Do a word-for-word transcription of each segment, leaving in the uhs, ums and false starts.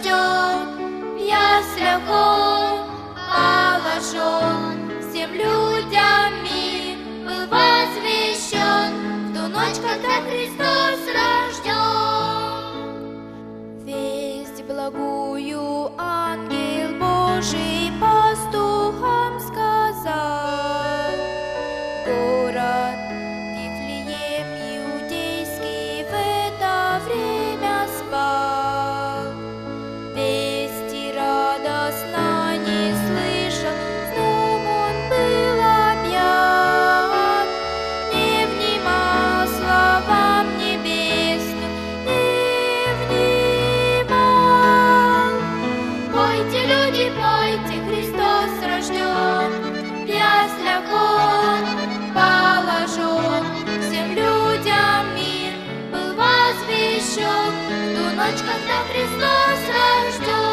рожден, в яслях он положен, всем людям мир был возвещен в ту ночь, когда Христос рожден. Весть благую ангел Божий пастухам сказал: город Вифлеем иудейский в это время спал. Вести радостно не слышал, сном он был объят, не внимал словам небесным, не внимал. Пойте, люди, пойте, Христос рожден, в яслях он положен, всем людям мир был возвещен в ту ночь, когда Христос рожден.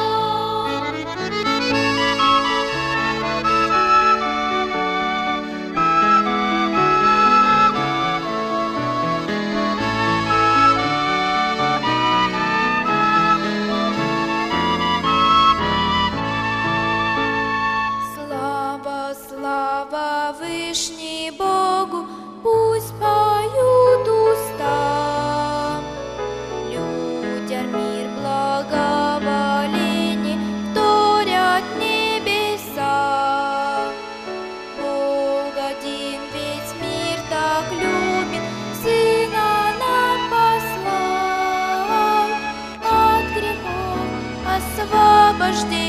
Слава, слава Вышний Богу, пусть поют уста, людям мир благоволений вторят небеса. Бог один весь мир так любит, Сына нам послал, от грехов освобожден.